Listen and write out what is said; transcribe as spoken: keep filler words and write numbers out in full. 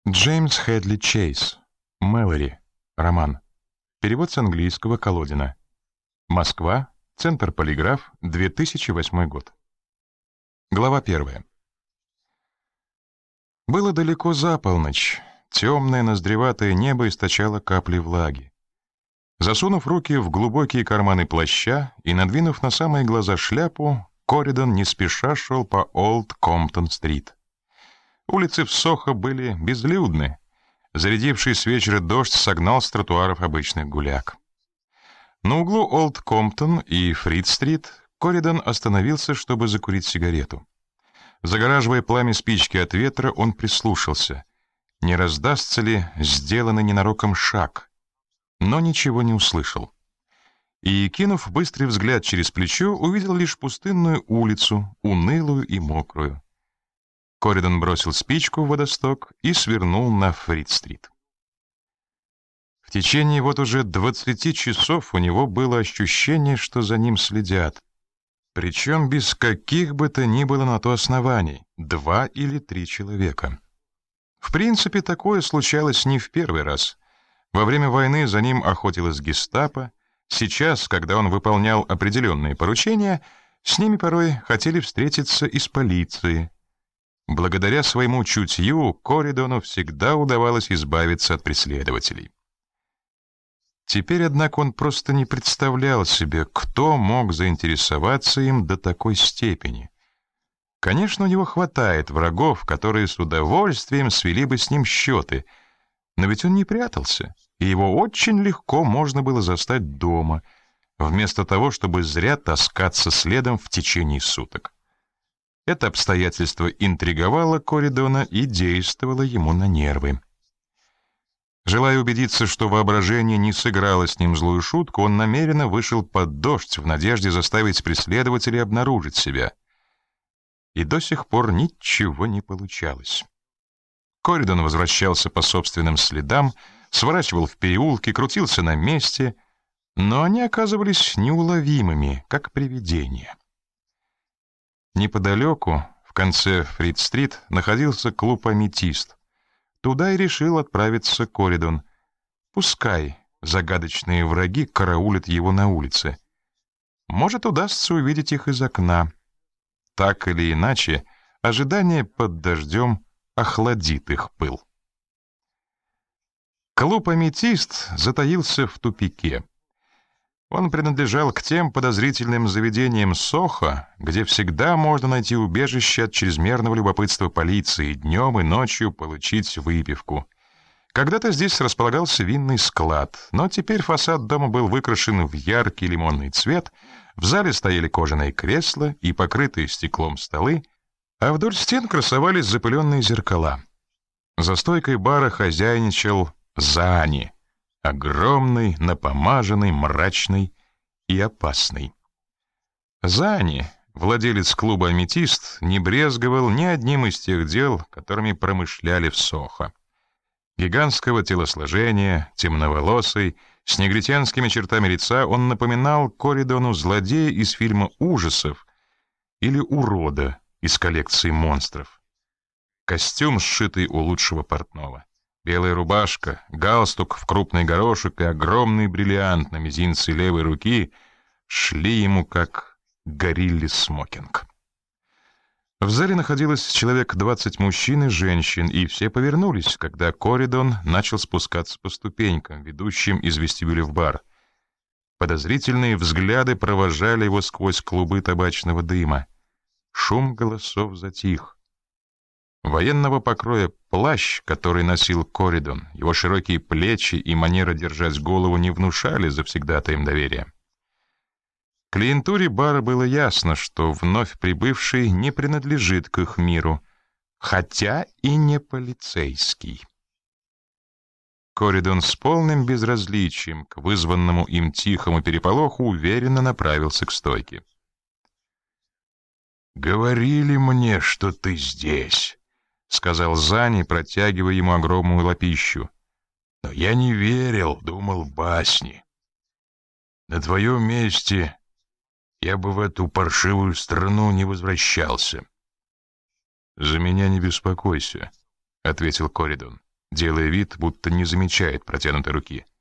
Джеймс Хедли Чейз. Мэлори. Роман. Перевод с английского Колодина. Москва. Центр Полиграф. две тысячи восьмой год. Глава первая. Было далеко за полночь. Темное ноздреватое небо источало капли влаги. Засунув руки в глубокие карманы плаща и надвинув на самые глаза шляпу, Коридон не спеша шел по Олд Комптон-стрит. Улицы в Сохо были безлюдны. Зарядивший с вечера дождь согнал с тротуаров обычных гуляк. На углу Олд Комптон и Фрид-стрит Коридон остановился, чтобы закурить сигарету. Загораживая пламя спички от ветра, он прислушался. Не раздастся ли сделанный ненароком шаг? Но ничего не услышал. И, кинув быстрый взгляд через плечо, увидел лишь пустынную улицу, унылую и мокрую. Коридон бросил спичку в водосток и свернул на Фрид-стрит. В течение вот уже двадцати часов у него было ощущение, что за ним следят. Причем без каких бы то ни было на то оснований, два или три человека. В принципе, такое случалось не в первый раз. Во время войны за ним охотилась гестапо. Сейчас, когда он выполнял определенные поручения, с ними порой хотели встретиться из полиции. Благодаря своему чутью Коридону всегда удавалось избавиться от преследователей. Теперь, однако, он просто не представлял себе, кто мог заинтересоваться им до такой степени. Конечно, у него хватает врагов, которые с удовольствием свели бы с ним счеты, но ведь он не прятался, и его очень легко можно было застать дома, вместо того, чтобы зря таскаться следом в течение суток. Это обстоятельство интриговало Коридона и действовало ему на нервы. Желая убедиться, что воображение не сыграло с ним злую шутку, он намеренно вышел под дождь в надежде заставить преследователей обнаружить себя. И до сих пор ничего не получалось. Коридон возвращался по собственным следам, сворачивал в переулки, крутился на месте, но они оказывались неуловимыми, как привидения. Неподалеку, в конце Фрид-стрит, находился клуб «Аметист». Туда и решил отправиться Коридон. Пускай загадочные враги караулят его на улице. Может, удастся увидеть их из окна. Так или иначе, ожидание под дождем охладит их пыл. Клуб «Аметист» затаился в тупике. Он принадлежал к тем подозрительным заведениям Сохо, где всегда можно найти убежище от чрезмерного любопытства полиции, днем и ночью получить выпивку. Когда-то здесь располагался винный склад, но теперь фасад дома был выкрашен в яркий лимонный цвет, в зале стояли кожаные кресла и покрытые стеклом столы, а вдоль стен красовались запыленные зеркала. За стойкой бара хозяйничал Зани. Огромный, напомаженный, мрачный и опасный. Зани, владелец клуба «Аметист», не брезговал ни одним из тех дел, которыми промышляли в Сохо. Гигантского телосложения, темноволосый, с негритянскими чертами лица, он напоминал Коридону злодея из фильма ужасов или урода из коллекции монстров. Костюм, сшитый у лучшего портного. Белая рубашка, галстук в крупный горошек и огромный бриллиант на мизинце левой руки шли ему как горилле смокинг. В зале находилось человек двадцать мужчин и женщин, и все повернулись, когда Коридон начал спускаться по ступенькам, ведущим из вестибюля в бар. Подозрительные взгляды провожали его сквозь клубы табачного дыма. Шум голосов затих. Военного покроя плащ, который носил Коридон, его широкие плечи и манера держать голову не внушали завсегдатаям доверия. Клиентуре бара было ясно, что вновь прибывший не принадлежит к их миру, хотя и не полицейский. Коридон с полным безразличием к вызванному им тихому переполоху уверенно направился к стойке. «Говорили мне, что ты здесь», — сказал Зани, протягивая ему огромную лапищу. «Но я не верил, думал в басни. На твоем месте я бы в эту паршивую страну не возвращался». «За меня не беспокойся», — ответил Коридон. делая вид, будто не замечает протянутой руки.